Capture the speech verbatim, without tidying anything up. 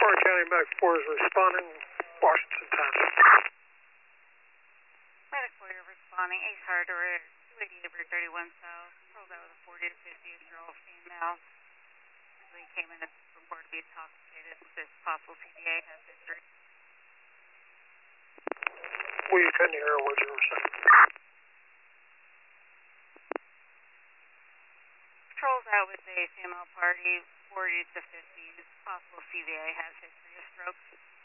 Clark County Medic four is responding. Washington time. Medic four, you're responding. Ace Hardware, two eighty-eight Route thirty-one South. Rolls out with a forty to fifty-year-old female. Recently came in reported to be intoxicated with this possible P D A has history. We couldn't hear what you were saying. Patrols out with a female party, forty to fifties. Possible C V A has history of stroke.